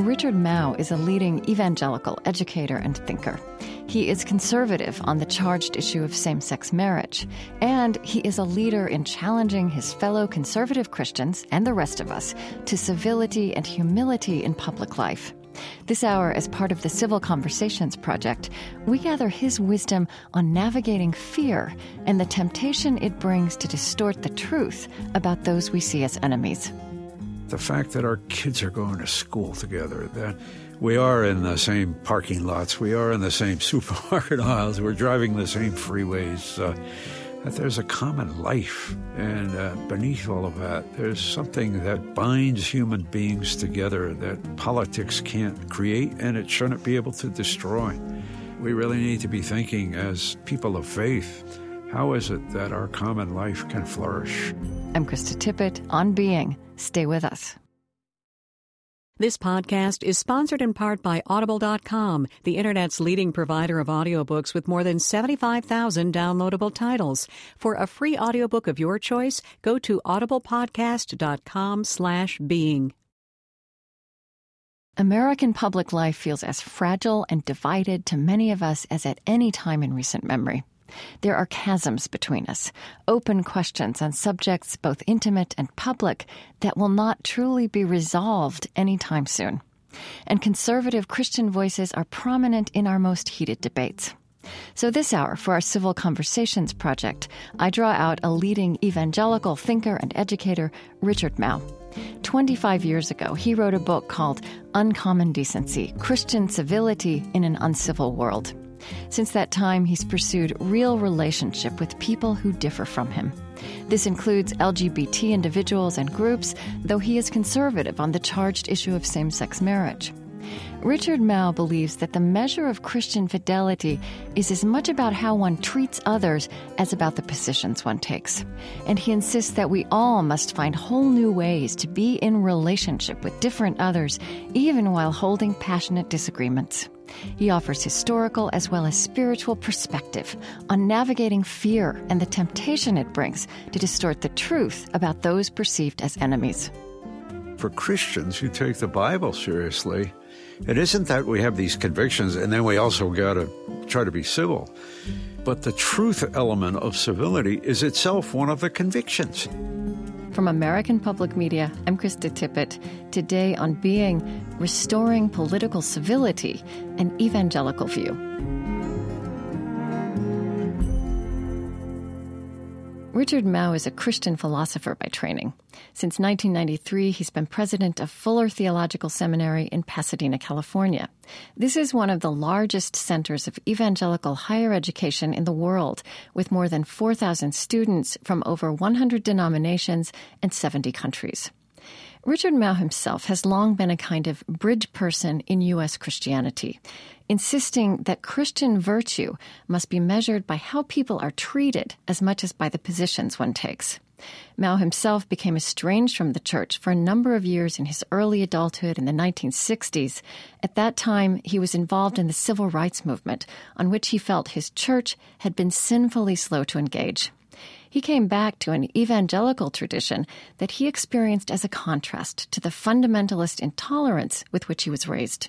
Richard Mouw is a leading evangelical educator and thinker. He is conservative on the charged issue of same-sex marriage, and he is a leader in challenging his fellow conservative Christians and the rest of us to civility and humility in public life. This hour, as part of the Civil Conversations Project, we gather his wisdom on navigating fear and the temptation it brings to distort the truth about those we see as enemies. The fact that our kids are going to school together, that we are in the same parking lots, we are in the same supermarket aisles, we're driving the same freeways, that there's a common life. And beneath all of that, there's something that binds human beings together that politics can't create and it shouldn't be able to destroy. We really need to be thinking as people of faith, how is it that our common life can flourish? I'm Krista Tippett on Being. Stay with us. This podcast is sponsored in part by Audible.com, the Internet's leading provider of audiobooks with more than 75,000 downloadable titles. For a free audiobook of your choice, go to audiblepodcast.com/being. American public life feels as fragile and divided to many of us as at any time in recent memory. There are chasms between us, open questions on subjects both intimate and public that will not truly be resolved anytime soon. And conservative Christian voices are prominent in our most heated debates. So this hour, for our Civil Conversations Project, I draw out a leading evangelical thinker and educator, Richard Mouw. 25 years ago, he wrote a book called Uncommon Decency: Christian Civility in an Uncivil World. Since that time, he's pursued real relationship with people who differ from him. This includes LGBT individuals and groups, though he is conservative on the charged issue of same-sex marriage. Richard Mouw believes that the measure of Christian fidelity is as much about how one treats others as about the positions one takes. And he insists that we all must find whole new ways to be in relationship with different others, even while holding passionate disagreements. He offers historical as well as spiritual perspective on navigating fear and the temptation it brings to distort the truth about those perceived as enemies. For Christians who take the Bible seriously, it isn't that we have these convictions and then we also got to try to be civil. But the truth element of civility is itself one of the convictions. From American Public Media, I'm Krista Tippett. Today on Being, Restoring Political Civility, an Evangelical View. Richard Mouw is a Christian philosopher by training. Since 1993, he's been president of Fuller Theological Seminary in Pasadena, California. This is one of the largest centers of evangelical higher education in the world, with more than 4,000 students from over 100 denominations and 70 countries. Richard Mouw himself has long been a kind of bridge person in U.S. Christianity, insisting that Christian virtue must be measured by how people are treated as much as by the positions one takes. Mouw himself became estranged from the church for a number of years in his early adulthood in the 1960s. At that time, he was involved in the civil rights movement, on which he felt his church had been sinfully slow to engage. He came back to an evangelical tradition that he experienced as a contrast to the fundamentalist intolerance with which he was raised.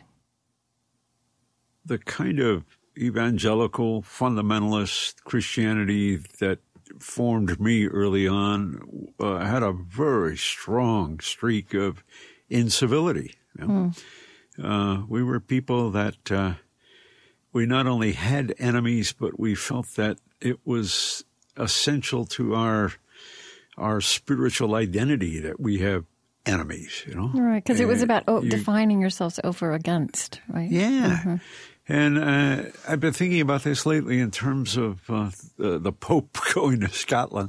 The kind of evangelical fundamentalist Christianity that formed me early on had a very strong streak of incivility. You know? We were people that we not only had enemies, but we felt that it was essential to our spiritual identity that we have enemies, you know? Right, because it was about defining yourselves over against, right? Yeah. Mm-hmm. And I've been thinking about this lately in terms of the Pope going to Scotland.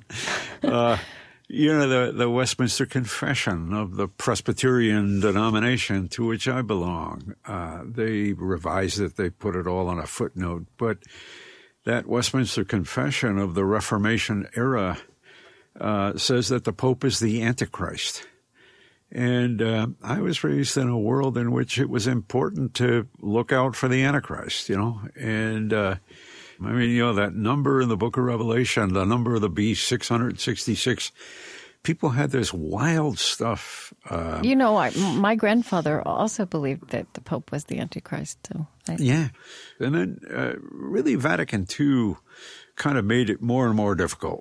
You know, the Westminster Confession of the Presbyterian denomination to which I belong. They revised it. They put it all on a footnote. But that Westminster Confession of the Reformation era says that the Pope is the Antichrist. And I was raised in a world in which it was important to look out for the Antichrist, you know. And I mean, you know, that number in the book of Revelation, the number of the beast, 666 people had this wild stuff. My grandfather also believed that the Pope was the Antichrist. So yeah. And then really Vatican II kind of made it more and more difficult.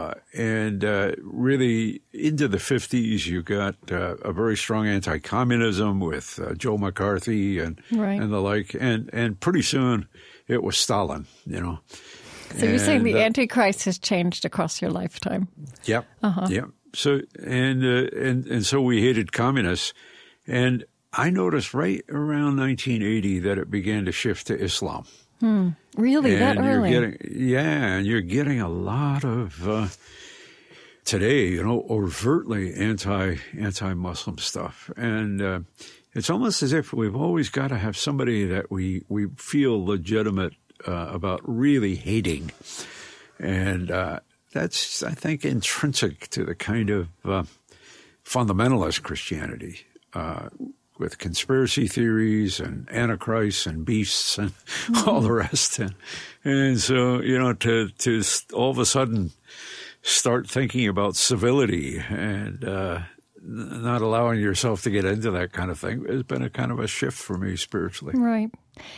Really into the 50s, you got a very strong anti-communism with Joe McCarthy and the like. And pretty soon it was Stalin, So you're saying the Antichrist has changed across your lifetime? Yep. Yep. So, and so we hated communists. And I noticed right around 1980 that it began to shift to Islam. Really? And that early? And you're getting a lot of today, overtly anti-Muslim stuff, and it's almost as if we've always got to have somebody that we feel legitimate about really hating, and that's, I think, intrinsic to the kind of fundamentalist Christianity. With conspiracy theories and antichrists and beasts and all the rest. And so, to all of a sudden start thinking about civility and not allowing yourself to get into that kind of thing has been a kind of a shift for me spiritually. Right.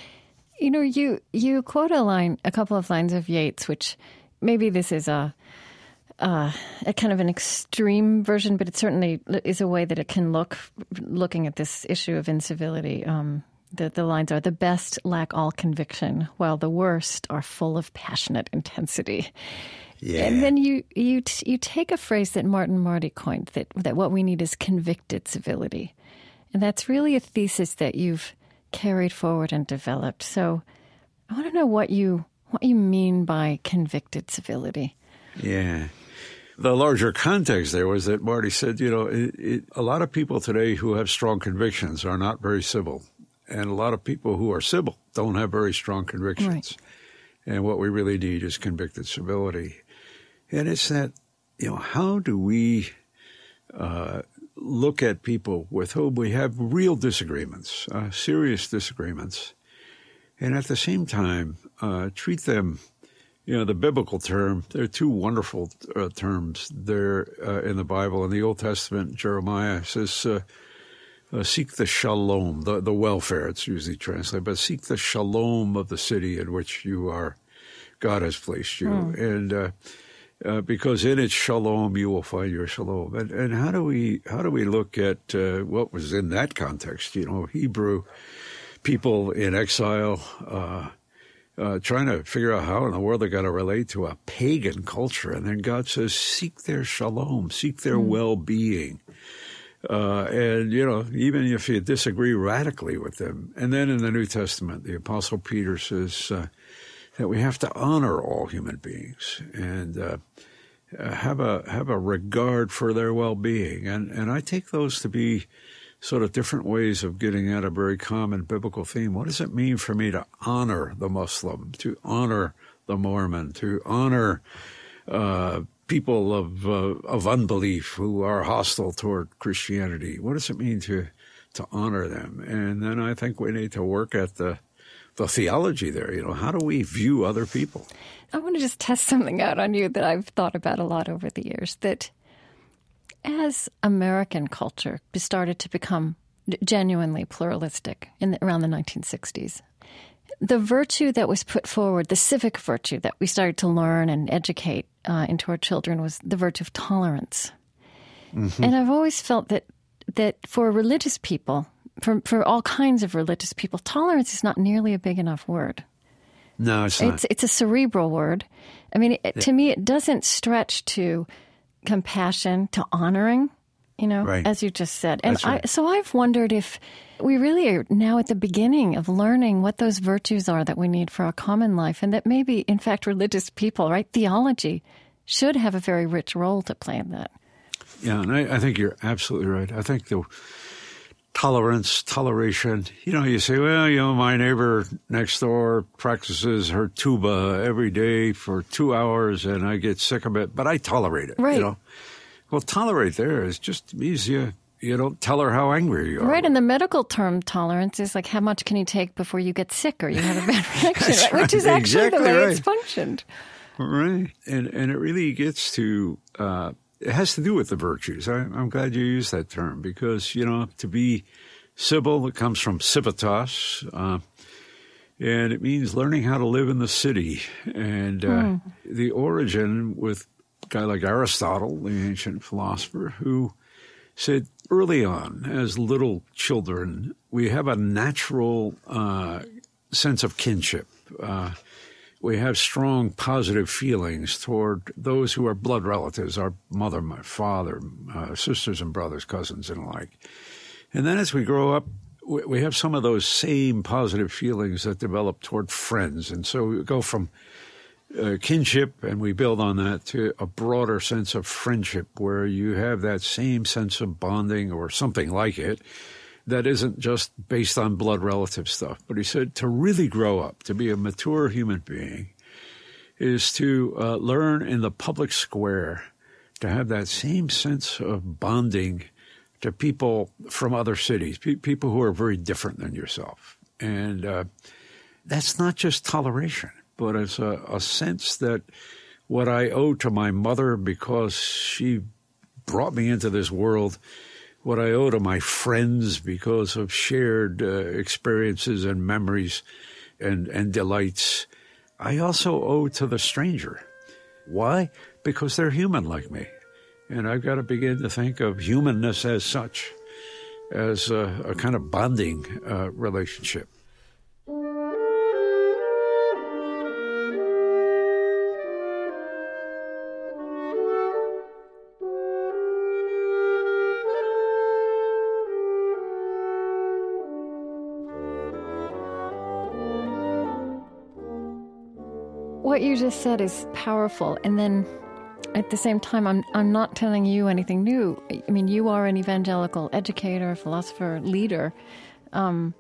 You quote a couple of lines of Yeats, which maybe this is a kind of an extreme version, but it certainly is a way that it can looking at this issue of incivility. The lines are, "The best lack all conviction, while the worst are full of passionate intensity." Yeah. And then you take a phrase that Martin Marty coined, that what we need is convicted civility. And that's really a thesis that you've carried forward and developed. So I want to know what you mean by convicted civility. Yeah. The larger context there was that Marty said, a lot of people today who have strong convictions are not very civil. And a lot of people who are civil don't have very strong convictions. Right. And what we really need is convicted civility. And it's that, how do we look at people with whom we have real disagreements, serious disagreements, and at the same time treat them, the biblical term, there are two wonderful terms there in the Bible. In the Old Testament, Jeremiah says, seek the shalom, the welfare, it's usually translated, but seek the shalom of the city in which God has placed you. And because in its shalom, you will find your shalom. And how do we look at what was in that context? Hebrew people in exile, trying to figure out how in the world they're going to relate to a pagan culture. And then God says, seek their shalom, seek their well-being. And, even if you disagree radically with them. And then in the New Testament, the Apostle Peter says that we have to honor all human beings and have a regard for their well-being. And I take those to be sort of different ways of getting at a very common biblical theme. What does it mean for me to honor the Muslim, to honor the Mormon, to honor people of unbelief who are hostile toward Christianity? What does it mean to honor them? And then I think we need to work at the theology there. How do we view other people? I want to just test something out on you that I've thought about a lot over the years, that as American culture started to become genuinely pluralistic around the 1960s, the virtue that was put forward, the civic virtue that we started to learn and educate into our children, was the virtue of tolerance. Mm-hmm. And I've always felt that for religious people, for all kinds of religious people, tolerance is not nearly a big enough word. No, it's not. It's a cerebral word. I mean, to me, it doesn't stretch to compassion, to honoring, right, as you just said. And right. So I've wondered if we really are now at the beginning of learning what those virtues are that we need for our common life, and that maybe, in fact, religious people, right, theology, should have a very rich role to play in that. Yeah, and I think you're absolutely right. I think the toleration, you say, well, my neighbor next door practices her tuba every day for 2 hours and I get sick of it, but I tolerate it. Right. Well, tolerate there is just means you don't tell her how angry you are. Right, and the medical term tolerance is like how much can you take before you get sick or you have a bad reaction, right? Which is actually exactly the way it's functioned. Right, and it really gets to it has to do with the virtues. I'm glad you used that term because, to be civil, it comes from civitas, and it means learning how to live in the city. And the origin with a guy like Aristotle, the ancient philosopher, who said early on, as little children, we have a natural sense of kinship. We have strong positive feelings toward those who are blood relatives, our mother, my father, sisters and brothers, cousins, and the like. And then as we grow up, we have some of those same positive feelings that develop toward friends. And so we go from kinship, and we build on that, to a broader sense of friendship where you have that same sense of bonding or something like it that isn't just based on blood relative stuff. But he said to really grow up, to be a mature human being, is to learn in the public square to have that same sense of bonding to people from other cities, people who are very different than yourself. And that's not just toleration, but it's a sense that what I owe to my mother because she brought me into this world, what I owe to my friends because of shared experiences and memories and delights, I also owe to the stranger. Why? Because they're human like me. And I've got to begin to think of humanness as such, as a kind of bonding relationship. What you just said is powerful. And then at the same time, I'm not telling you anything new. I mean, you are an evangelical educator, philosopher, leader. And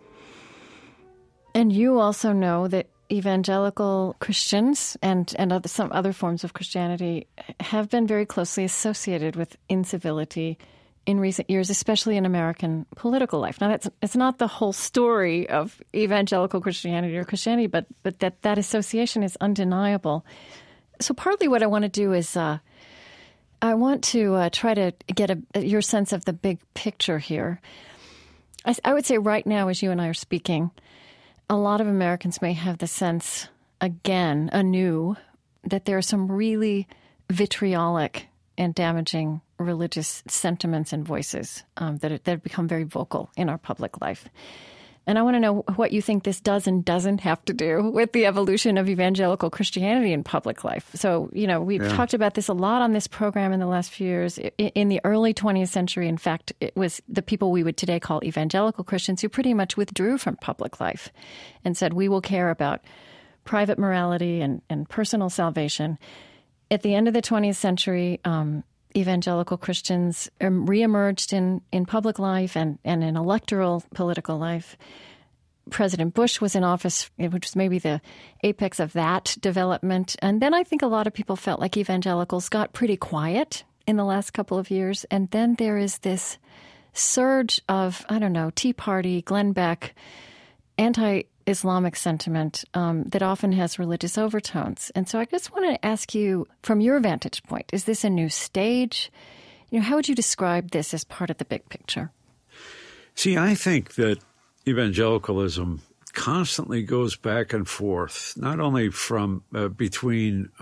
you also know that evangelical Christians and some other forms of Christianity have been very closely associated with incivility in recent years, especially in American political life. Now, it's not the whole story of evangelical Christianity or Christianity, but that association is undeniable. So partly what I want to do is I want to try to get your sense of the big picture here. I would say right now, as you and I are speaking, a lot of Americans may have the sense, again, anew, that there are some really vitriolic and damaging religious sentiments and voices that have become very vocal in our public life. And I want to know what you think this does and doesn't have to do with the evolution of evangelical Christianity in public life. So, we've talked about this a lot on this program in the last few years. In the early 20th century, in fact, it was the people we would today call evangelical Christians who pretty much withdrew from public life and said, we will care about private morality and personal salvation. At the end of the 20th century, evangelical Christians reemerged in public life and in electoral political life. President Bush was in office, which was maybe the apex of that development. And then I think a lot of people felt like evangelicals got pretty quiet in the last couple of years. And then there is this surge of, Tea Party, Glenn Beck, anti-Islamic sentiment that often has religious overtones. And so I just want to ask you, from your vantage point, is this a new stage? How would you describe this as part of the big picture? See, I think that evangelicalism constantly goes back and forth, not only from between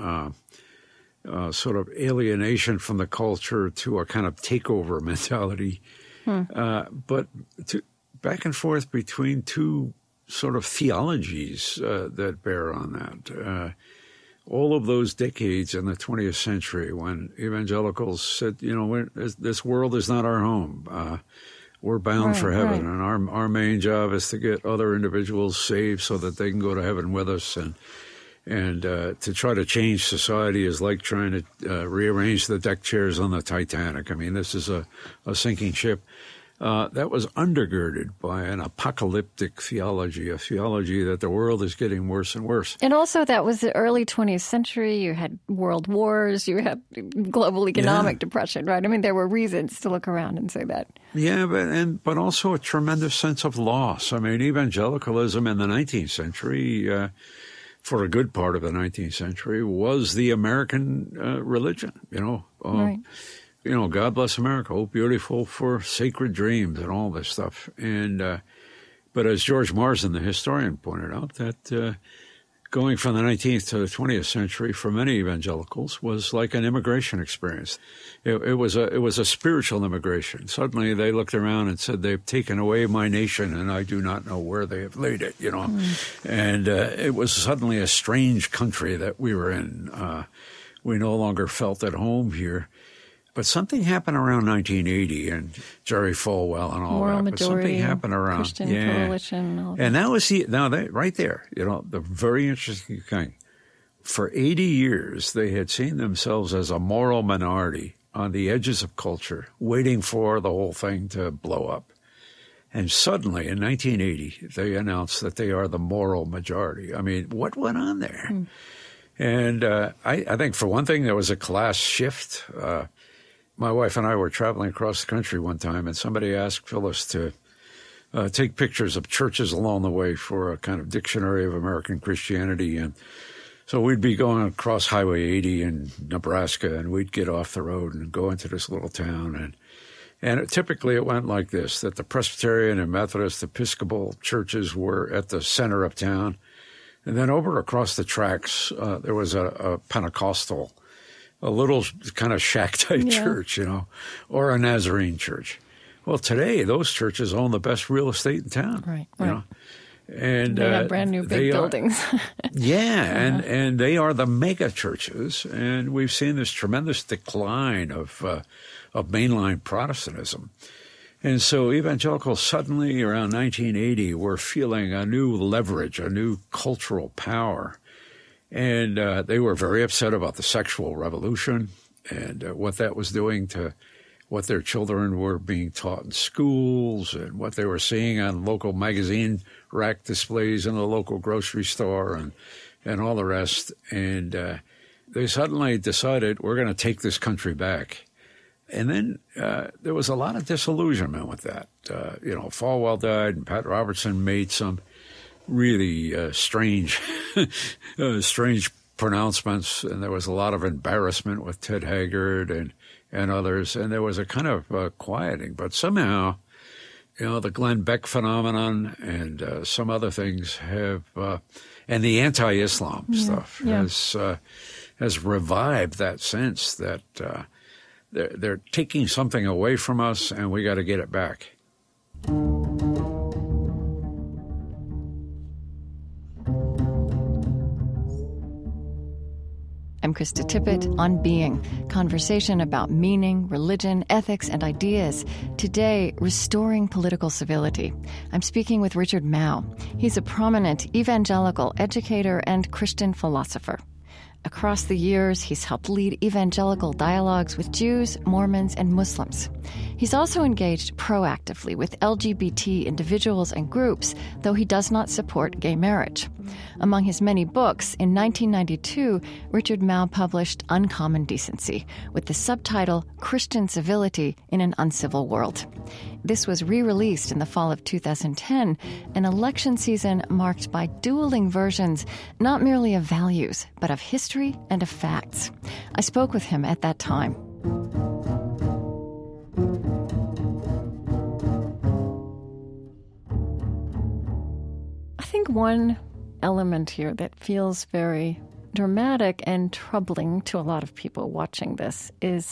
sort of alienation from the culture to a kind of takeover mentality, but back and forth between two sort of theologies that bear on that. All of those decades in the 20th century when evangelicals said, this world is not our home. We're bound for heaven, and our main job is to get other individuals saved so that they can go to heaven with us. And to try to change society is like trying to rearrange the deck chairs on the Titanic. I mean, this is a sinking ship. That was undergirded by an apocalyptic theology, a theology that the world is getting worse and worse. And also that was the early 20th century. You had world wars. You had global economic depression, right? I mean, there were reasons to look around and say that. Yeah, but also a tremendous sense of loss. I mean, evangelicalism in the 19th century, for a good part of the 19th century, was the American religion, God bless America, oh, beautiful for sacred dreams and all this stuff. And but as George Marsden, the historian, pointed out, that going from the 19th to the 20th century for many evangelicals was like an immigration experience. It was a spiritual immigration. Suddenly they looked around and said, they've taken away my nation and I do not know where they have laid it, And it was suddenly a strange country that we were in. We no longer felt at home here. But something happened around 1980 and Jerry Falwell and all Moral that. Majority, but something happened around Christian Coalition. All that. And that was right there, the very interesting thing. For 80 years, they had seen themselves as a moral minority on the edges of culture, waiting for the whole thing to blow up. And suddenly, in 1980, they announced that they are the moral majority. I mean, what went on there? And I think, for one thing, there was a class shift. My wife and I were traveling across the country one time, and somebody asked Phyllis to take pictures of churches along the way for a kind of dictionary of American Christianity. And so we'd be going across Highway 80 in Nebraska, and we'd get off the road and go into this little town. And typically it went like this, that the Presbyterian and Methodist Episcopal churches were at the center of town. And then over across the tracks, there was a Pentecostal, a little kind of shack-type church, or a Nazarene church. Well, today, those churches own the best real estate in town. Right. And they have brand new big buildings. And they are the mega churches. And we've seen this tremendous decline of mainline Protestantism. And so evangelicals suddenly, around 1980, were feeling a new leverage, a new cultural power. And they were very upset about the sexual revolution and what that was doing to what their children were being taught in schools and what they were seeing on local magazine rack displays in the local grocery store and all the rest. And they suddenly decided, we're going to take this country back. And then there was a lot of disillusionment with that. Falwell died and Pat Robertson made some really strange pronouncements, and there was a lot of embarrassment with Ted Haggard and others, and there was a kind of quieting. But somehow, the Glenn Beck phenomenon and some other things have, and the anti-Islam stuff has revived that sense that they're taking something away from us, and we got to get it back. I'm Krista Tippett on Being, conversation about meaning, religion, ethics, and ideas. Today, restoring political civility. I'm speaking with Richard Mouw. He's a prominent evangelical educator and Christian philosopher. Across the years, he's helped lead evangelical dialogues with Jews, Mormons, and Muslims. He's also engaged proactively with LGBT individuals and groups, though he does not support gay marriage. Among his many books, in 1992, Richard Mouw published Uncommon Decency, with the subtitle Christian Civility in an Uncivil World. This was re-released in the fall of 2010, an election season marked by dueling versions, not merely of values, but of history and of facts. I spoke with him at that time. I think one element here that feels very dramatic and troubling to a lot of people watching this is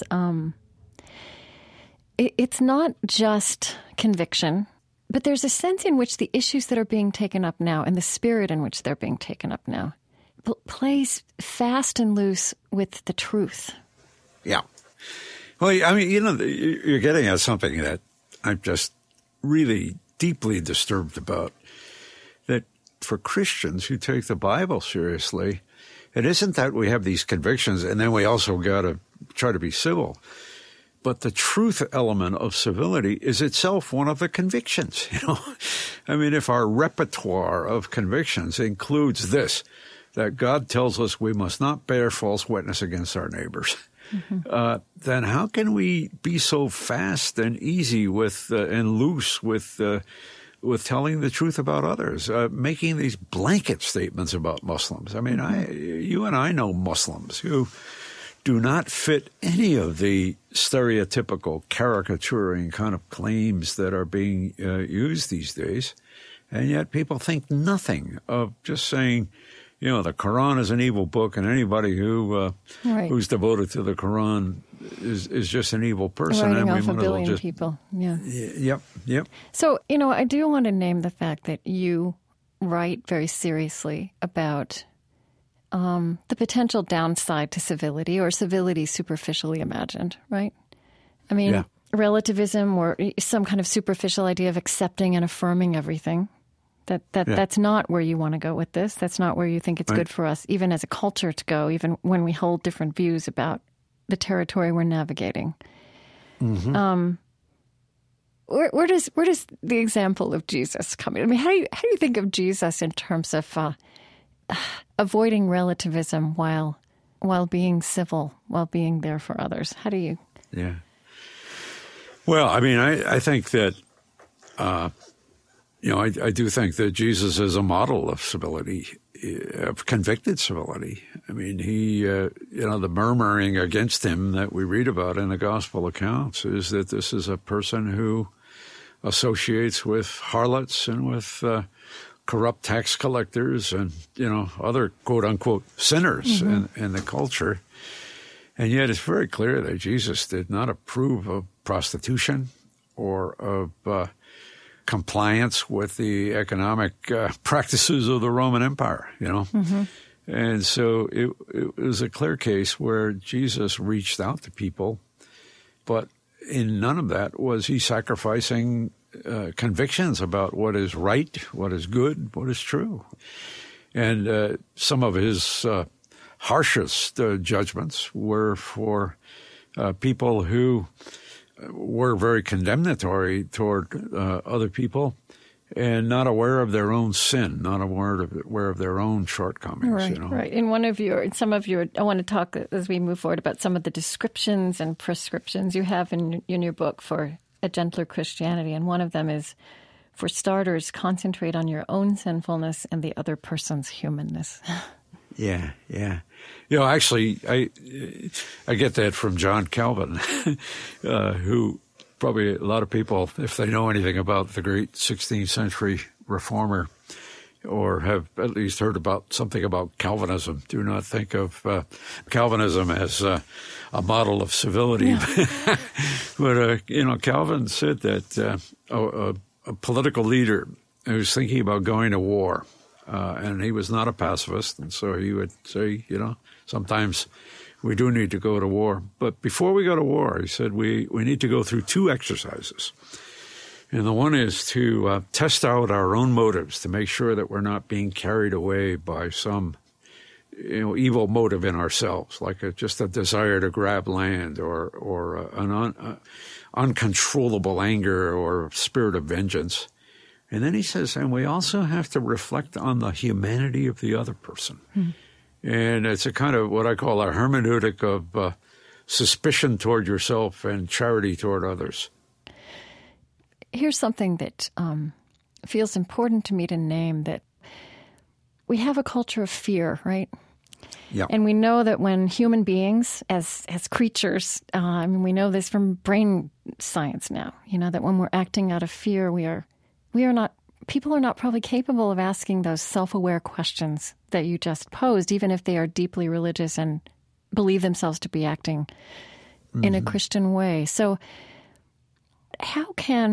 it's not just conviction, but there's a sense in which the issues that are being taken up now and the spirit in which they're being taken up now plays fast and loose with the truth. Yeah. Well, I mean, you're getting at something that I'm just really deeply disturbed about, that for Christians who take the Bible seriously, it isn't that we have these convictions and then we also got to try to be civil. But the truth element of civility is itself one of the convictions, I mean, if our repertoire of convictions includes this, that God tells us we must not bear false witness against our neighbors, then how can we be so fast and easy with and loose with telling the truth about others, making these blanket statements about Muslims? I mean, you and I know Muslims who do not fit any of the stereotypical caricaturing kind of claims that are being used these days. And yet people think nothing of just saying, you know, the Quran is an evil book, and anybody who who's devoted to the Quran is just an evil person. Writing and off a billion people. Yeah. Yep. So, you know, I do want to name the fact that you write very seriously about the potential downside to civility, or civility superficially imagined, right? I mean, relativism, or some kind of superficial idea of accepting and affirming everything. That's not where you want to go with this. That's not where you think it's good for us, even as a culture, to go, even when we hold different views about the territory we're navigating. Mm-hmm. Where does the example of Jesus come in? I mean, how do you think of Jesus in terms of avoiding relativism while being civil, while being there for others? How do you? Yeah. Well, I mean, I think that. I do think that Jesus is a model of civility, of convicted civility. I mean, the murmuring against him that we read about in the gospel accounts is that this is a person who associates with harlots and with corrupt tax collectors and, other quote unquote sinners in the culture. And yet it's very clear that Jesus did not approve of prostitution or of compliance with the economic practices of the Roman Empire, Mm-hmm. And so it was a clear case where Jesus reached out to people, but in none of that was he sacrificing convictions about what is right, what is good, what is true. And some of his harshest judgments were for people who were very condemnatory toward other people and not aware of their own sin, not aware of their own shortcomings. Right. I want to talk as we move forward about some of the descriptions and prescriptions you have in your book for a gentler Christianity. And one of them is, for starters, concentrate on your own sinfulness and the other person's humanness. Yeah. Actually, I get that from John Calvin, who probably a lot of people, if they know anything about the great 16th century reformer or have at least heard about something about Calvinism, do not think of Calvinism as a model of civility. Yeah. But, Calvin said that a political leader who was thinking about going to war, and he was not a pacifist, and so he would say, sometimes we do need to go to war. But before we go to war, he said, we need to go through two exercises. And the one is to test out our own motives to make sure that we're not being carried away by some evil motive in ourselves, like just a desire to grab land or an uncontrollable anger or spirit of vengeance. And then he says, and we also have to reflect on the humanity of the other person. Hmm. And it's a kind of what I call a hermeneutic of suspicion toward yourself and charity toward others. Here's something that feels important to me to name, that we have a culture of fear, right? Yeah. And we know that when human beings, as creatures, we know this from brain science now, that when we're acting out of fear, people are not probably capable of asking those self-aware questions that you just posed, even if they are deeply religious and believe themselves to be acting in a Christian way. So how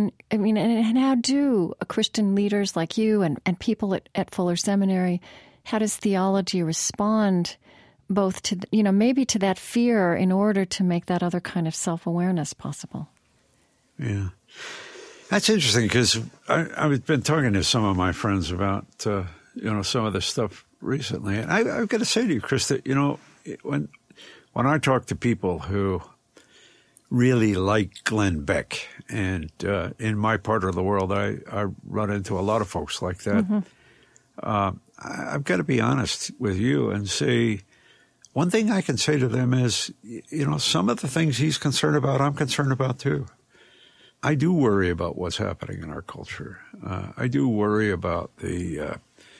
do Christian leaders like you and people at Fuller Seminary, how does theology respond both to, maybe to that fear in order to make that other kind of self-awareness possible? Yeah. That's interesting because I've been talking to some of my friends about, some of this stuff recently. And I've got to say to you, Chris, that, when I talk to people who really like Glenn Beck, and in my part of the world, I run into a lot of folks like that. Mm-hmm. I've got to be honest with you and say, one thing I can say to them is, some of the things he's concerned about, I'm concerned about too. I do worry about what's happening in our culture. I do worry about the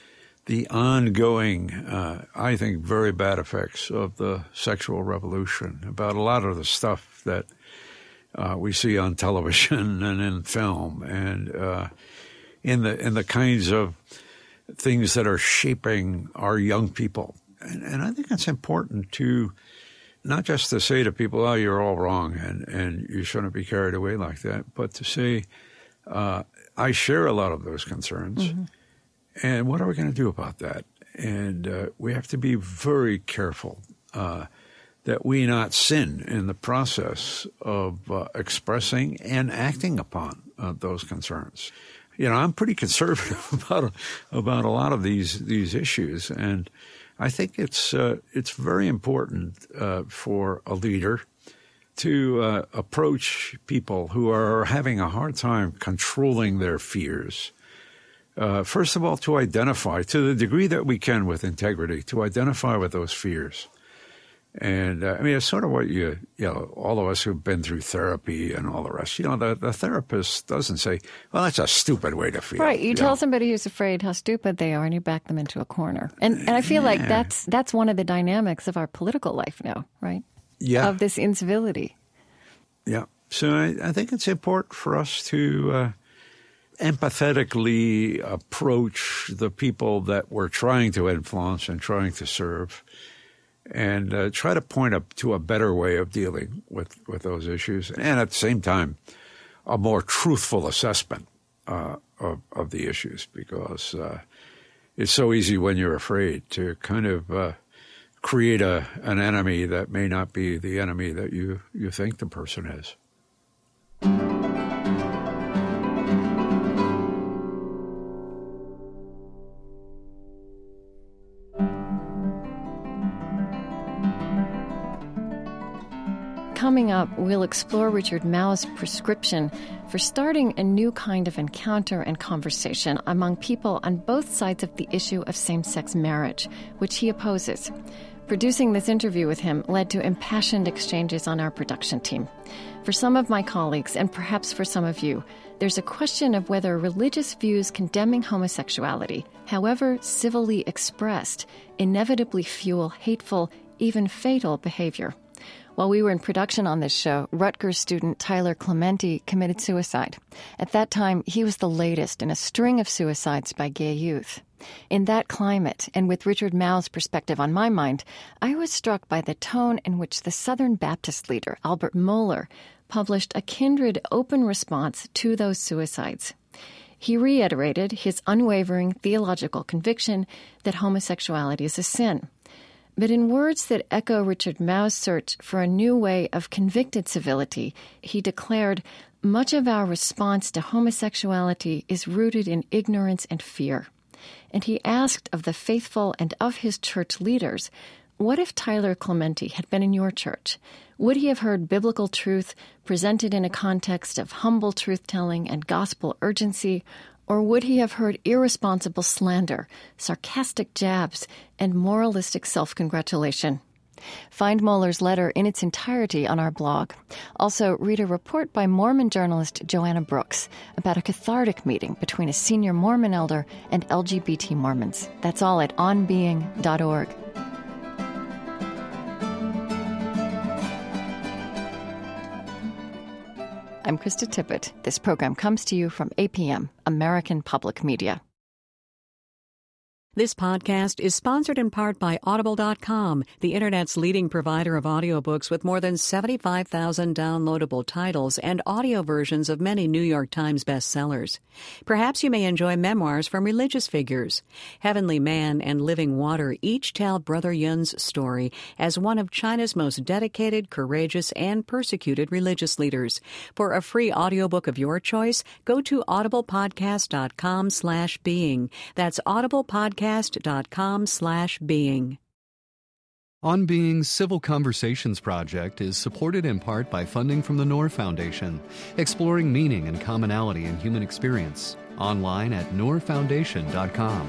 the ongoing, I think, very bad effects of the sexual revolution, about a lot of the stuff that we see on television and in film, and in the kinds of things that are shaping our young people. And I think it's important to not just to say to people, oh, you're all wrong and you shouldn't be carried away like that, but to say, I share a lot of those concerns. Mm-hmm. And what are we going to do about that? And we have to be very careful that we not sin in the process of expressing and acting upon those concerns. You know, I'm pretty conservative about a lot of these issues, and I think it's very important for a leader to approach people who are having a hard time controlling their fears. First of all, to identify, to the degree that we can with integrity, to identify with those fears. And, I mean, it's sort of what all of us who've been through therapy and all the rest, the therapist doesn't say, well, that's a stupid way to feel. Right. You tell somebody who's afraid how stupid they are and you back them into a corner. And I feel like that's one of the dynamics of our political life now, right? Yeah. Of this incivility. Yeah. So I think it's important for us to empathetically approach the people that we're trying to influence and trying to serve, and try to point up to a better way of dealing with those issues, and at the same time, a more truthful assessment of the issues, because it's so easy when you're afraid to kind of create an enemy that may not be the enemy that you think the person is. Coming up, we'll explore Richard Mouw's prescription for starting a new kind of encounter and conversation among people on both sides of the issue of same-sex marriage, which he opposes. Producing this interview with him led to impassioned exchanges on our production team. For some of my colleagues, and perhaps for some of you, there's a question of whether religious views condemning homosexuality, however civilly expressed, inevitably fuel hateful, even fatal behavior. While we were in production on this show, Rutgers student Tyler Clementi committed suicide. At that time, he was the latest in a string of suicides by gay youth. In that climate, and with Richard Mouw's perspective on my mind, I was struck by the tone in which the Southern Baptist leader, Albert Mohler, published a kindred open response to those suicides. He reiterated his unwavering theological conviction that homosexuality is a sin. But in words that echo Richard Mouw's search for a new way of convicted civility, he declared, "Much of our response to homosexuality is rooted in ignorance and fear." And he asked of the faithful and of his church leaders, what if Tyler Clementi had been in your church? Would he have heard biblical truth presented in a context of humble truth-telling and gospel urgency, or would he have heard irresponsible slander, sarcastic jabs, and moralistic self-congratulation? Find Mohler's letter in its entirety on our blog. Also, read a report by Mormon journalist Joanna Brooks about a cathartic meeting between a senior Mormon elder and LGBT Mormons. That's all at onbeing.org. I'm Krista Tippett. This program comes to you from APM, American Public Media. This podcast is sponsored in part by Audible.com, the Internet's leading provider of audiobooks with more than 75,000 downloadable titles and audio versions of many New York Times bestsellers. Perhaps you may enjoy memoirs from religious figures. Heavenly Man and Living Water each tell Brother Yun's story as one of China's most dedicated, courageous, and persecuted religious leaders. For a free audiobook of your choice, go to audiblepodcast.com/being. That's audiblepodcast.com/being. On Being's Civil Conversations Project is supported in part by funding from the Noor Foundation, exploring meaning and commonality in human experience. Online at noorfoundation.com.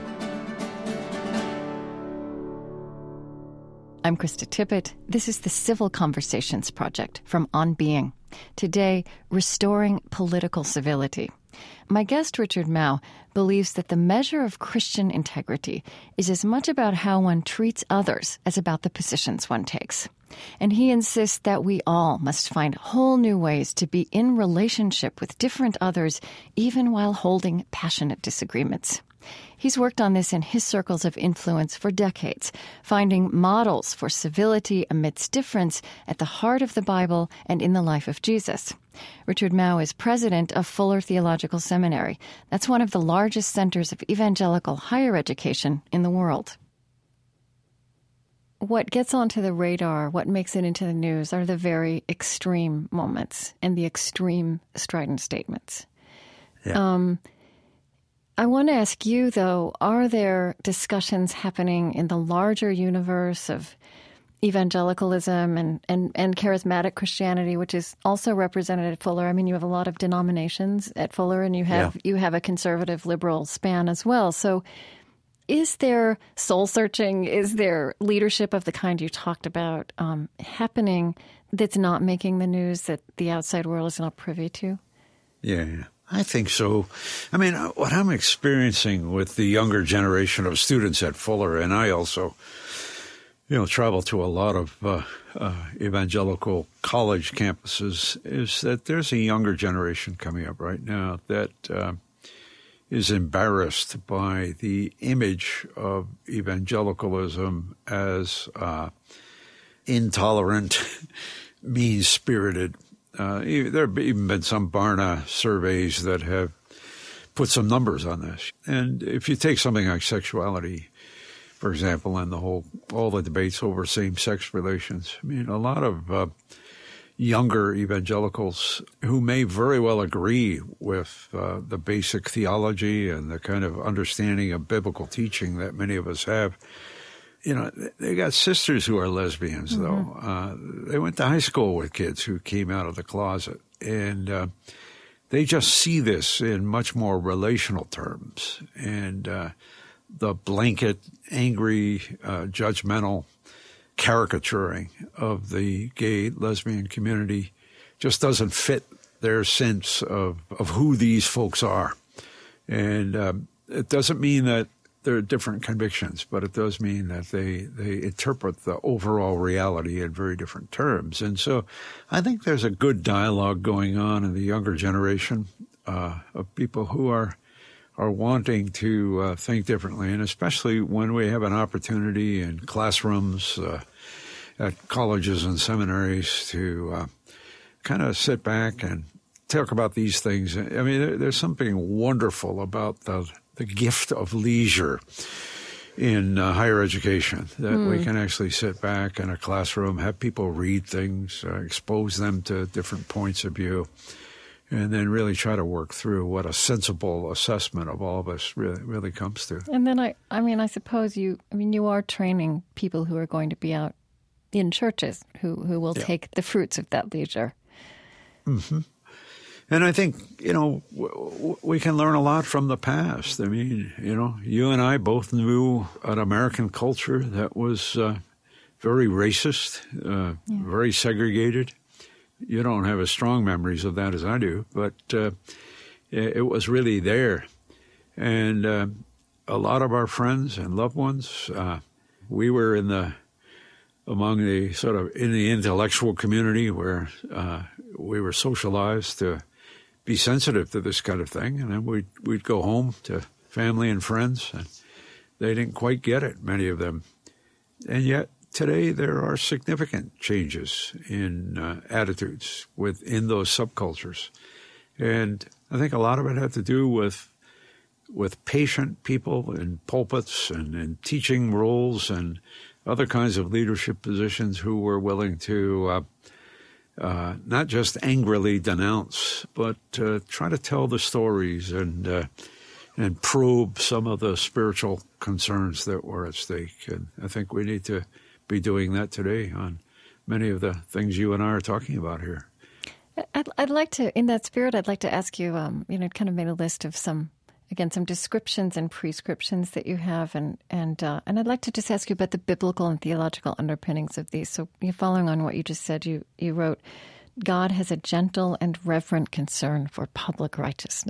I'm Krista Tippett. This is the Civil Conversations Project from On Being. Today, restoring political civility. My guest, Richard Mouw, believes that the measure of Christian integrity is as much about how one treats others as about the positions one takes. And he insists that we all must find whole new ways to be in relationship with different others, even while holding passionate disagreements. He's worked on this in his circles of influence for decades, finding models for civility amidst difference at the heart of the Bible and in the life of Jesus. Richard Mouw is president of Fuller Theological Seminary. That's one of the largest centers of evangelical higher education in the world. What gets onto the radar, what makes it into the news, are the very extreme moments and the extreme strident statements. Yeah. I want to ask you, though, are there discussions happening in the larger universe of evangelicalism and charismatic Christianity, which is also represented at Fuller? I mean, you have a lot of denominations at Fuller, and you have a conservative liberal span as well. So is there soul searching? Is there leadership of the kind you talked about happening that's not making the news, that the outside world is not privy to? Yeah. I think so. I mean, what I'm experiencing with the younger generation of students at Fuller, and I also, travel to a lot of evangelical college campuses, is that there's a younger generation coming up right now that is embarrassed by the image of evangelicalism as intolerant, mean-spirited. There have even been some Barna surveys that have put some numbers on this. And if you take something like sexuality, for example, and all the debates over same-sex relations, I mean, a lot of younger evangelicals who may very well agree with the basic theology and the kind of understanding of biblical teaching that many of us have, they got sisters who are lesbians, though. They went to high school with kids who came out of the closet. And they just see this in much more relational terms. And the blanket, angry, judgmental caricaturing of the gay, lesbian community just doesn't fit their sense of who these folks are. And it doesn't mean that there are different convictions, but it does mean that they interpret the overall reality in very different terms. And so I think there's a good dialogue going on in the younger generation of people who are wanting to think differently, and especially when we have an opportunity in classrooms at colleges and seminaries to kind of sit back and talk about these things. I mean, there's something wonderful about the gift of leisure in higher education, that we can actually sit back in a classroom, have people read things, expose them to different points of view, and then really try to work through what a sensible assessment of all of us really comes to. And then I suppose you are training people who are going to be out in churches who will take the fruits of that leisure. Mm-hmm. And I think, we can learn a lot from the past. I mean, you and I both knew an American culture that was very racist, very segregated. You don't have as strong memories of that as I do, but it was really there. And a lot of our friends and loved ones, we were in the intellectual community where we were socialized to be sensitive to this kind of thing, and then we'd go home to family and friends, and they didn't quite get it, many of them. And yet today there are significant changes in attitudes within those subcultures, and I think a lot of it had to do with patient people in pulpits and in teaching roles and other kinds of leadership positions who were willing to not just angrily denounce, but try to tell the stories and probe some of the spiritual concerns that were at stake. And I think we need to be doing that today on many of the things you and I are talking about here. I'd like to, in that spirit, I'd like to ask you, kind of made a list of some descriptions and prescriptions that you have, and I'd like to just ask you about the biblical and theological underpinnings of these. So, following on what you just said, you wrote, God has a gentle and reverent concern for public righteousness.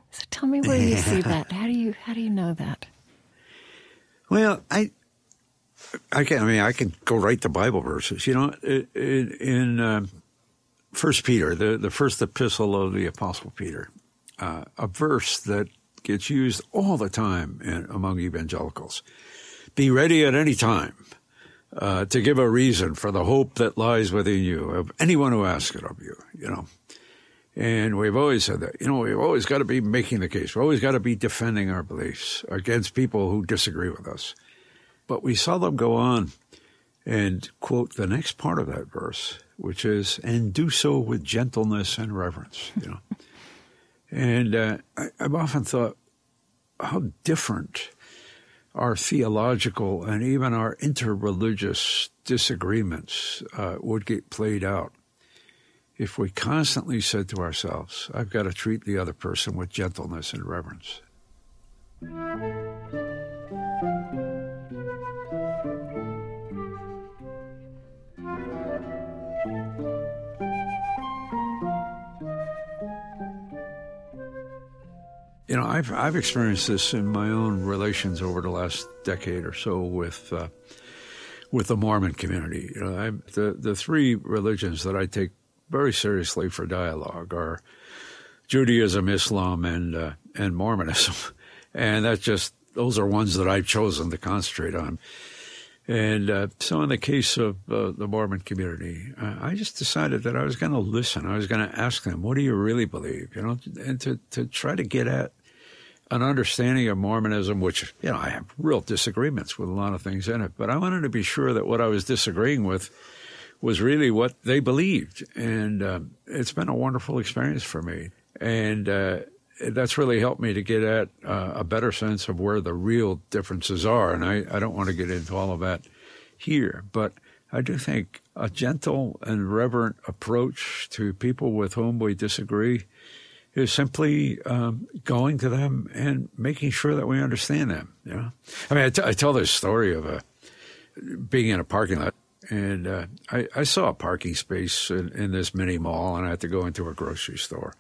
So tell me where you see that. How do you know that? Well, I can go right to Bible verses. You know, in 1 Peter, the first epistle of the Apostle Peter, a verse that gets used all the time among evangelicals. Be ready at any time to give a reason for the hope that lies within you of anyone who asks it of you, you know. And we've always said that, you know, we've always got to be making the case. We've always got to be defending our beliefs against people who disagree with us. But we seldom go on and quote the next part of that verse, which is, and do so with gentleness and reverence, you know. And I've often thought how different our theological and even our interreligious disagreements would get played out if we constantly said to ourselves, I've got to treat the other person with gentleness and reverence. You know, I've experienced this in my own relations over the last decade or so with the Mormon community. You know, the three religions that I take very seriously for dialogue are Judaism, Islam, and Mormonism, and those are ones that I've chosen to concentrate on. And so in the case of the Mormon community, I just decided that I was going to listen. I was going to ask them, what do you really believe? You know, and to try to get at an understanding of Mormonism, which, you know, I have real disagreements with a lot of things in it, but I wanted to be sure that what I was disagreeing with was really what they believed. And it's been a wonderful experience for me. And that's really helped me to get at a better sense of where the real differences are. And I don't want to get into all of that here, but I do think a gentle and reverent approach to people with whom we disagree is simply going to them and making sure that we understand them. You know, I mean, I tell this story of being in a parking lot, and I saw a parking space in this mini mall, and I had to go into a grocery store.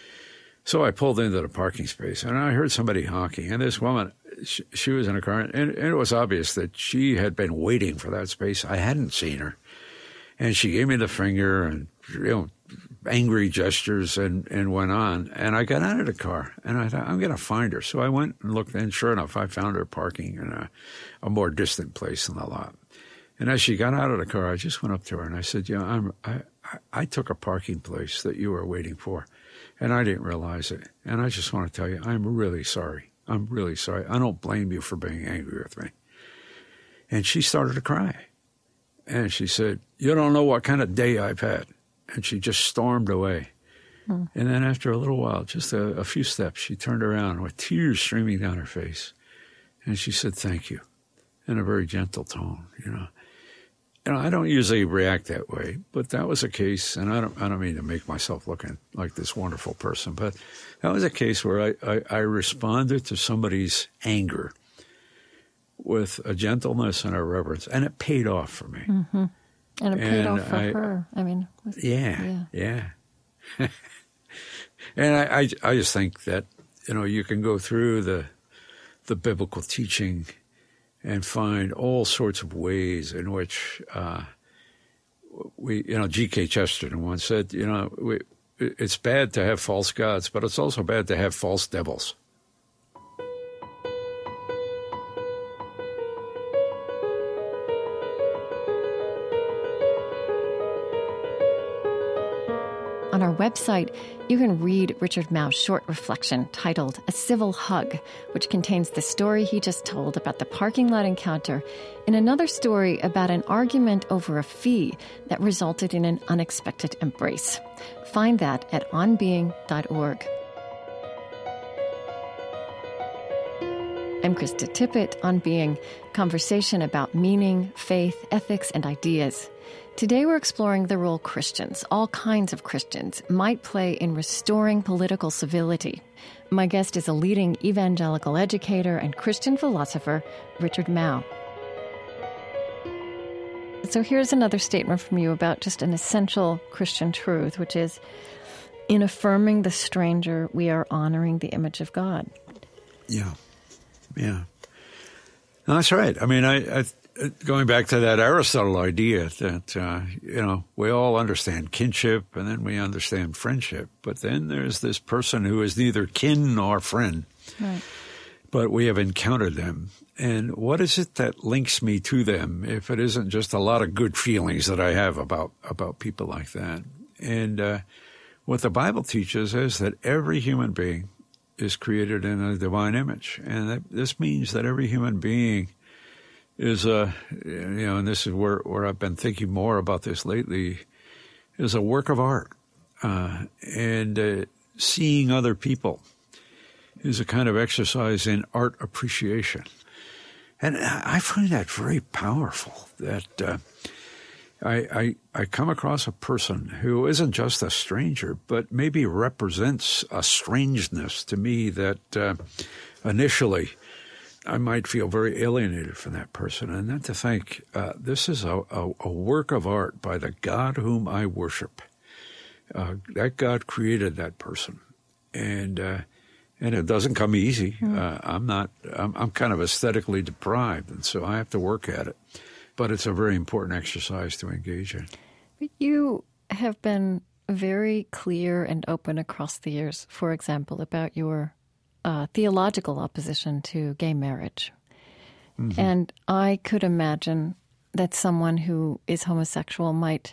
So I pulled into the parking space, and I heard somebody honking, and this woman, she was in a car, and it was obvious that she had been waiting for that space. I hadn't seen her, and she gave me the finger and, you know, angry gestures and went on. And I got out of the car, and I thought, I'm going to find her. So I went and looked, and sure enough, I found her parking in a more distant place in the lot. And as she got out of the car, I just went up to her, and I said, you know, I took a parking place that you were waiting for, and I didn't realize it. And I just want to tell you, I'm really sorry. I'm really sorry. I don't blame you for being angry with me. And she started to cry. And she said, you don't know what kind of day I've had. And she just stormed away. And then after a little while, just a few steps, she turned around with tears streaming down her face. And she said, thank you, in a very gentle tone, you know. You know, I don't usually react that way, but that was a case, and I don't mean to make myself look like this wonderful person, but that was a case where I responded to somebody's anger with a gentleness and a reverence, and it paid off for me. Mm-hmm. And it paid off for her. I mean, yeah. And I just think that, you know, you can go through the biblical teaching and find all sorts of ways in which you know, G.K. Chesterton once said, you know, it's bad to have false gods, but it's also bad to have false devils. On our website, you can read Richard Mouw's short reflection titled A Civil Hug, which contains the story he just told about the parking lot encounter and another story about an argument over a fee that resulted in an unexpected embrace. Find that at onbeing.org. I'm Krista Tippett, On Being, conversation about meaning, faith, ethics, and ideas. Today we're exploring the role Christians, all kinds of Christians, might play in restoring political civility. My guest is a leading evangelical educator and Christian philosopher, Richard Mouw. So here's another statement from you about just an essential Christian truth, which is, in affirming the stranger, we are honoring the image of God. Yeah. No, that's right. I mean, I going back to that Aristotle idea that, we all understand kinship and then we understand friendship. But then there's this person who is neither kin nor friend, right, but we have encountered them. And what is it that links me to them if it isn't just a lot of good feelings that I have about people like that? And what the Bible teaches is that every human being is created in a divine image. And this means that every human being is and this is where I've been thinking more about this lately, is a work of art. And seeing other people is a kind of exercise in art appreciation. And I find that very powerful, that I come across a person who isn't just a stranger, but maybe represents a strangeness to me that initially I might feel very alienated from that person. And then to think, this is a work of art by the God whom I worship. That God created that person. And it doesn't come easy. I'm kind of aesthetically deprived, and so I have to work at it. But it's a very important exercise to engage in. But you have been very clear and open across the years, for example, about your theological opposition to gay marriage. Mm-hmm. And I could imagine that someone who is homosexual might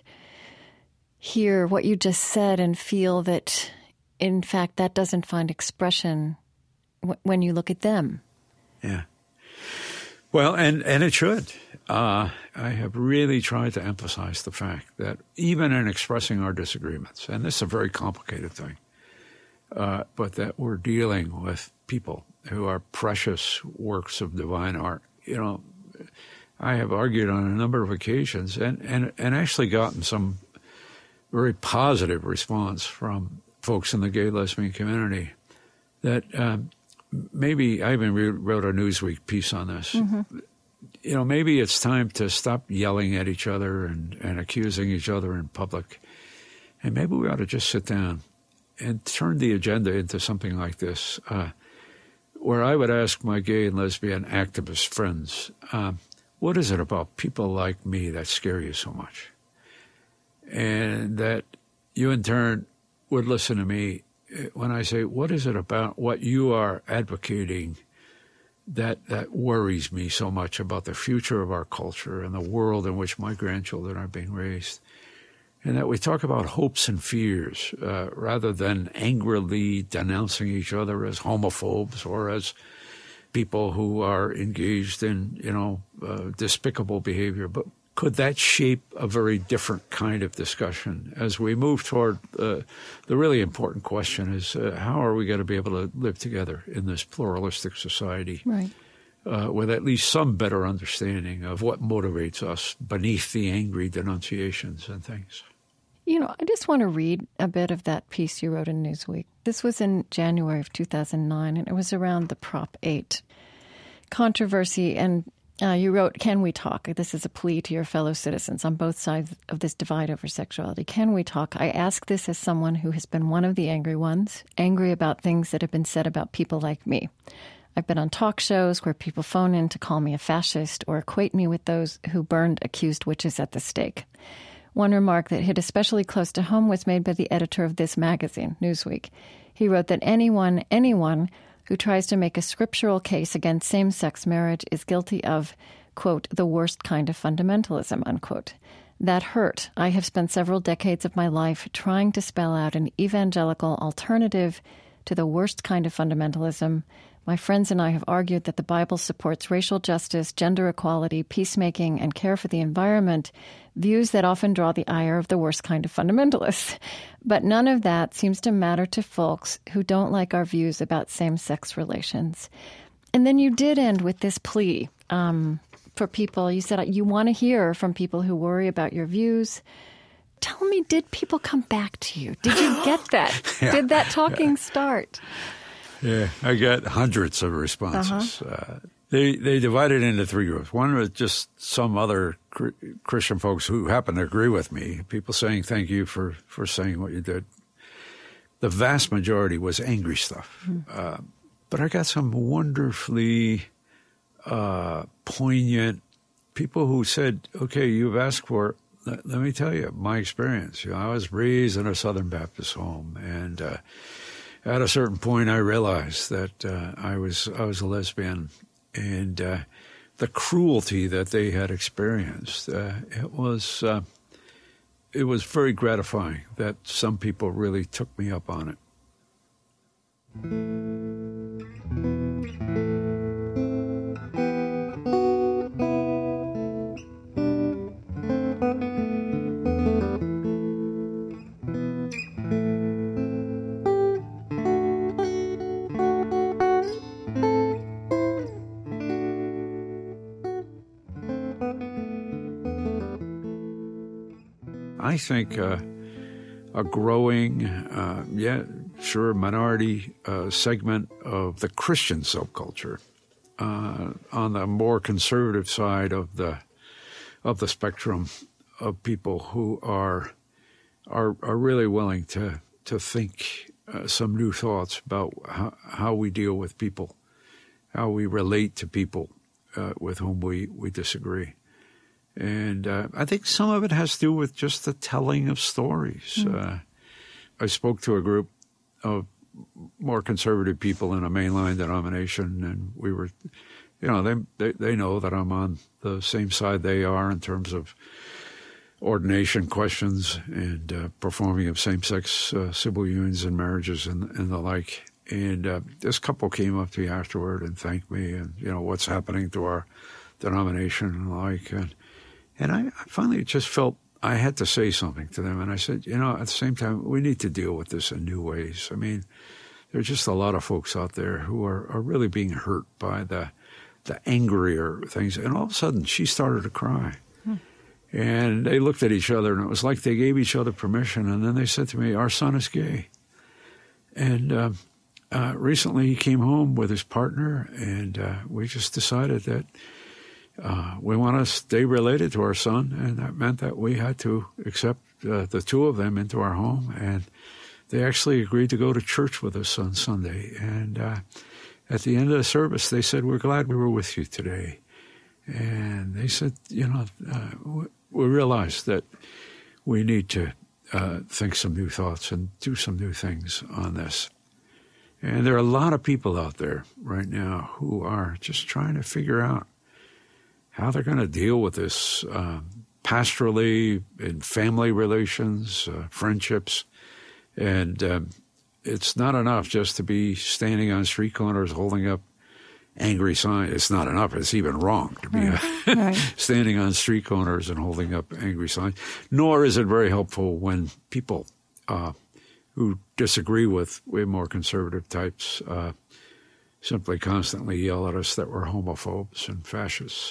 hear what you just said and feel that, in fact, that doesn't find expression when you look at them. Yeah. Well, and it should. I have really tried to emphasize the fact that even in expressing our disagreements, and this is a very complicated thing, but that we're dealing with people who are precious works of divine art. I have argued on a number of occasions and actually gotten some very positive response from folks in the gay lesbian community that maybe I even wrote a Newsweek piece on this. Mm-hmm. Maybe it's time to stop yelling at each other and accusing each other in public. And maybe we ought to just sit down and turn the agenda into something like this, where I would ask my gay and lesbian activist friends, what is it about people like me that scare you so much? And that you in turn would listen to me when I say, what is it about what you are advocating that worries me so much about the future of our culture and the world in which my grandchildren are being raised? And that we talk about hopes and fears rather than angrily denouncing each other as homophobes or as people who are engaged in, despicable behavior. But could that shape a very different kind of discussion as we move toward the really important question is how are we going to be able to live together in this pluralistic society, right, with at least some better understanding of what motivates us beneath the angry denunciations and things. I just want to read a bit of that piece you wrote in Newsweek. This was in January of 2009, and it was around the Prop 8 controversy. And you wrote, "Can we talk?" This is a plea to your fellow citizens on both sides of this divide over sexuality. Can we talk? I ask this as someone who has been one of the angry ones, angry about things that have been said about people like me. I've been on talk shows where people phone in to call me a fascist or equate me with those who burned accused witches at the stake. One remark that hit especially close to home was made by the editor of this magazine, Newsweek. He wrote that anyone who tries to make a scriptural case against same-sex marriage is guilty of, quote, the worst kind of fundamentalism, unquote. That hurt. I have spent several decades of my life trying to spell out an evangelical alternative to the worst kind of fundamentalism. My friends and I have argued that the Bible supports racial justice, gender equality, peacemaking, and care for the environment, views that often draw the ire of the worst kind of fundamentalists. But none of that seems to matter to folks who don't like our views about same-sex relations. And then you did end with this plea for people. You said you want to hear from people who worry about your views. Tell me, did people come back to you? Did you get that? Yeah. Did that talking start? Yeah, I got hundreds of responses. They divided into three groups. One was just some other Christian folks who happen to agree with me, people saying thank you for saying what you did. the vast majority was angry stuff. But I got some wonderfully poignant people who said, okay, you've asked for it. Let me tell you my experience. You know, I was raised in a Southern Baptist home, and at a certain point, I realized that I was a lesbian, and the cruelty that they had experienced. It was very gratifying that some people really took me up on it. I think a growing, minority segment of the Christian subculture on the more conservative side of the spectrum of people who are really willing to think some new thoughts about how we deal with people, how we relate to people with whom we disagree. And I think some of it has to do with just the telling of stories. I spoke to a group of more conservative people in a mainline denomination, and we were, you know, they know that I'm on the same side they are in terms of ordination questions and performing of same-sex civil unions and marriages and the like. And this couple came up to me afterward and thanked me, and, you know, what's happening to our denomination and the like. And I finally just felt I had to say something to them. And I said, you know, at the same time, we need to deal with this in new ways. I mean, there are just a lot of folks out there who are really being hurt by the angrier things. And all of a sudden, she started to cry. And they looked at each other, and it was like they gave each other permission. And then they said to me, our son is gay. And recently he came home with his partner, and we just decided that we want to stay related to our son, and that meant that we had to accept the two of them into our home. And they actually agreed to go to church with us on Sunday. And at the end of the service, they said, we're glad we were with you today. And they said, you know, we realized that we need to think some new thoughts and do some new things on this. And there are a lot of people out there right now who are just trying to figure out how they're going to deal with this pastorally, in family relations, friendships. And it's not enough just to be standing on street corners holding up angry signs. It's not enough. It's even wrong to be standing on street corners and holding up angry signs. Nor is it very helpful when people who disagree with way more conservative types simply constantly yell at us that we're homophobes and fascists.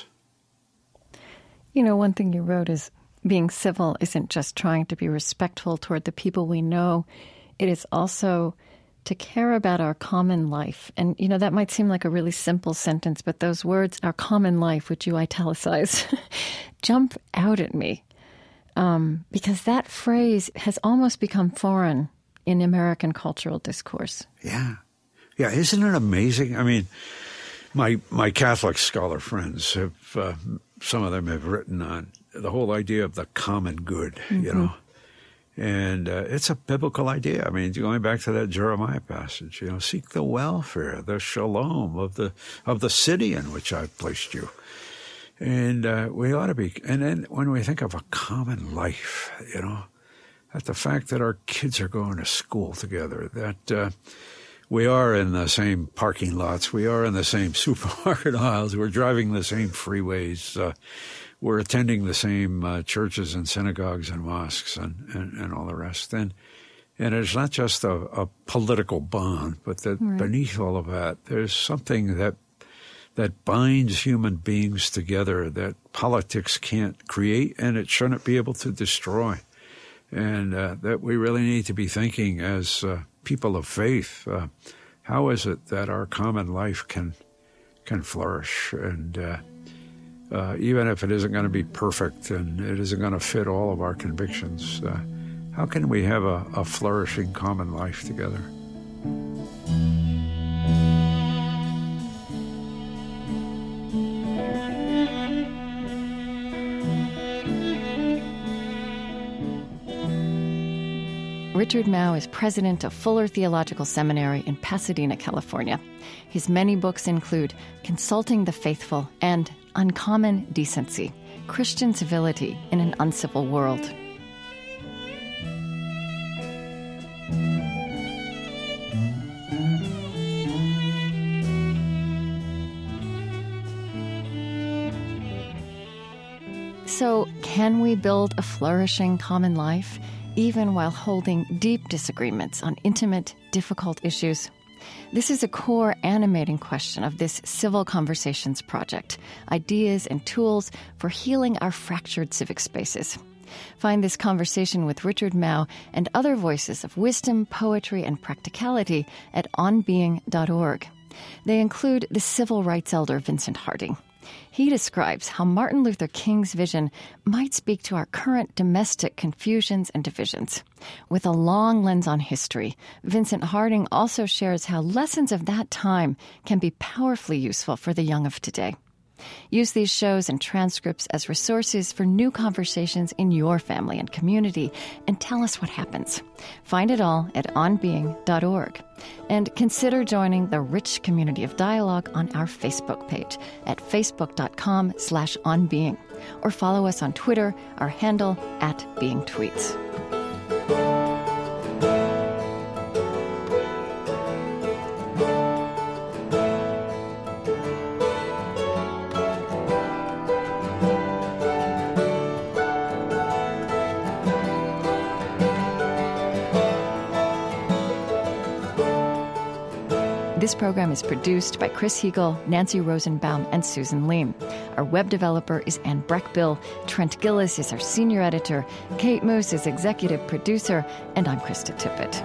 You know, one thing you wrote is being civil isn't just trying to be respectful toward the people we know. It is also to care about our common life. And, you know, that might seem like a really simple sentence, but those words, our common life, which you italicize, jump out at me. Because that phrase has almost become foreign in American cultural discourse. Yeah. Yeah, isn't it amazing? I mean, my Catholic scholar friends have, some of them have written on the whole idea of the common good, you know. And it's a biblical idea. I mean, going back to that Jeremiah passage, you know, seek the welfare, the shalom of the city in which I've placed you. And we ought to be. And then when we think of a common life, you know, that the fact that our kids are going to school together, that we are in the same parking lots, we are in the same supermarket aisles, we're driving the same freeways, we're attending the same churches and synagogues and mosques and all the rest. And it's not just a political bond, but that beneath all of that, there's something that binds human beings together that politics can't create and it shouldn't be able to destroy. And that we really need to be thinking as people of faith, how is it that our common life can flourish? And even if it isn't going to be perfect and it isn't going to fit all of our convictions, how can we have a flourishing common life together? Richard Mouw is president of Fuller Theological Seminary in Pasadena, California. His many books include Consulting the Faithful and Uncommon Decency, Christian Civility in an Uncivil World. So, can we build a flourishing common life, even while holding deep disagreements on intimate, difficult issues? This is a core animating question of this Civil Conversations project, ideas and tools for healing our fractured civic spaces. Find this conversation with Richard Mouw and other voices of wisdom, poetry, and practicality at onbeing.org. They include the civil rights elder Vincent Harding. He describes how Martin Luther King's vision might speak to our current domestic confusions and divisions. With a long lens on history, Vincent Harding also shares how lessons of that time can be powerfully useful for the young of today. Use these shows and transcripts as resources for new conversations in your family and community, and tell us what happens. Find it all at onbeing.org. And consider joining the rich community of dialogue on our Facebook page at facebook.com/onbeing, or follow us on Twitter, our handle @beingtweets. This program is produced by Chris Heagle, Nancy Rosenbaum, and Susan Leem. Our web developer is Ann Breckbill. Trent Gillis is our senior editor. Kate Moose is executive producer. And I'm Krista Tippett.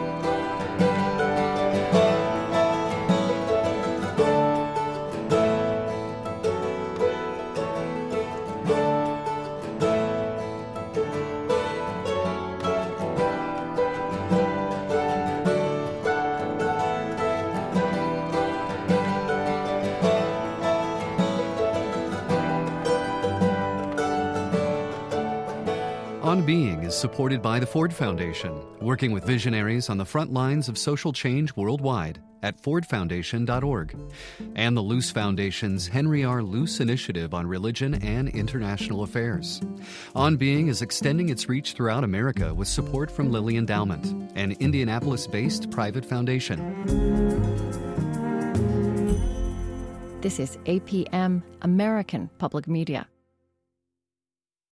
On Being is supported by the Ford Foundation, working with visionaries on the front lines of social change worldwide at fordfoundation.org, and the Luce Foundation's Henry R. Luce Initiative on Religion and International Affairs. On Being is extending its reach throughout America with support from Lilly Endowment, an Indianapolis-based private foundation. This is APM, American Public Media.